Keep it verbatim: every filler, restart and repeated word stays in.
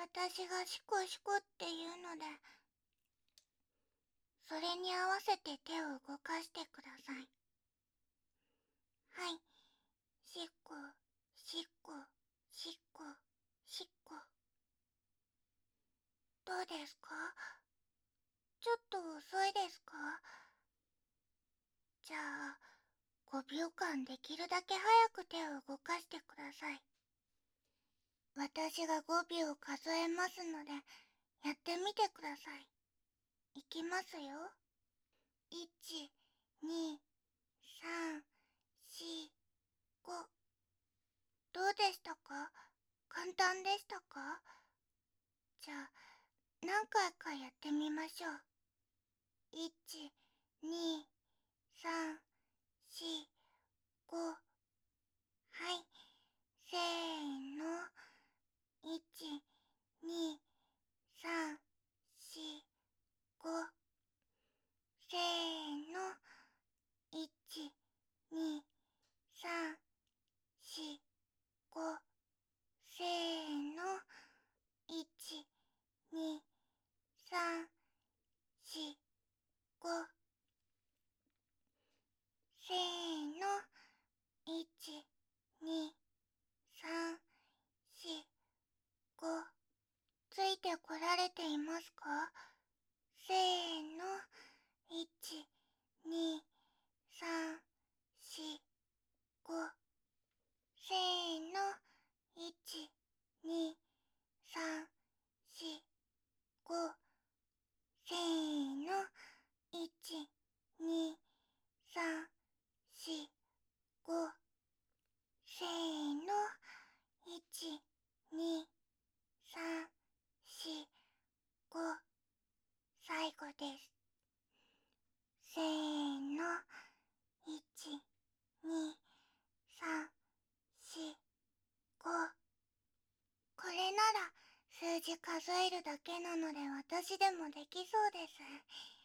私がシコシコっていうので、それに合わせて手を動かしてください。はい。しっこ、しっこ、しっこ、しっこ。どうですか？ちょっと遅いですか？じゃあ、ごびょうかんできるだけ早く手を動かしてください。私がごびょう数えますので、やってみてください。いきますよ。いち、に、さん、よん、ご。どうでしたか？簡単でしたか？じゃあ、何回かやってみましょう。いち、に、さん、よん、ご。はい。せーの。いち、に、さん、よん、ご。せーの。いち、に、さん、よん、ご。せーの。いち、に、さん、よん、ご。せーの。いち、に、さん、よん、ご。ついてこられていますか？せーの。いち、に、さん、よん、ご。せーの。いち、に、さん、よん、ご。せーの。いち、に、さん、よん、ご。せーの。いち、に、さん、よん、ご。最後です。せーの。いち、に、さん、よん、ご。これなら数字数えるだけなので私でもできそうです。